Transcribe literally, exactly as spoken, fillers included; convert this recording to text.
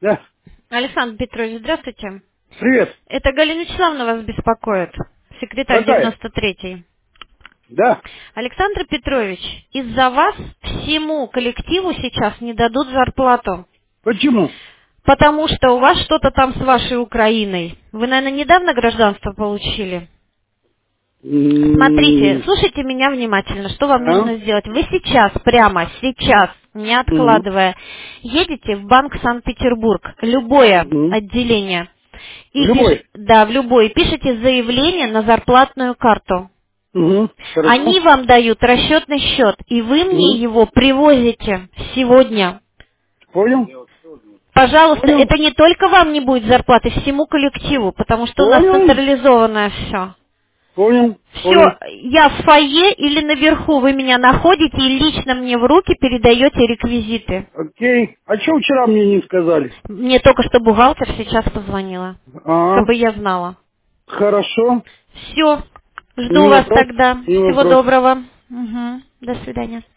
Да. Александр Петрович, здравствуйте. Привет. Это Галина Вячеславовна вас беспокоит, секретарь Какая? девяносто третий. Да. Александр Петрович, из-за вас всему коллективу сейчас не дадут зарплату. Почему? Потому что у вас что-то там с вашей Украиной. Вы, наверное, недавно гражданство получили? Смотрите, М, слушайте меня внимательно. Что вам А? нужно сделать? Вы сейчас, прямо сейчас, не Мгм. откладывая, едете в Банк Санкт-Петербург, любое Мгм. отделение, В и пишете, любой. да, в любой, и пишите заявление на зарплатную карту. Угу. Они Хорошо. вам дают расчетный счет, и вы мне Угу. его привозите сегодня. Понял? Пожалуйста, Понял? это не только вам не будет зарплаты, всему коллективу, потому что у нас Понял? централизованное все. Понял? Все, Понял. я в фойе или наверху, вы меня находите и лично мне в руки передаете реквизиты. Окей. А что вчера мне не сказали? Мне только что бухгалтер сейчас позвонила, А, чтобы я знала. хорошо. Все, жду Не вас вопрос. тогда. Не Всего вопрос. доброго. Мгм. До свидания.